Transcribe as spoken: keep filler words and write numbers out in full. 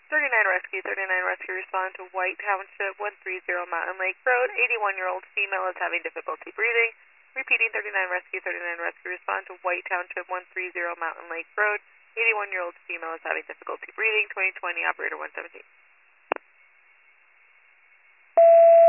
thirty-nine Rescue, thirty-nine Rescue, respond to White Township, one thirty Mountain Lake Road. eighty-one-year-old female is having difficulty breathing. Repeating, thirty-nine Rescue, thirty-nine Rescue, respond to White Township, one thirty Mountain Lake Road. eighty-one-year-old female is having difficulty breathing. twenty twenty, operator one seventeen.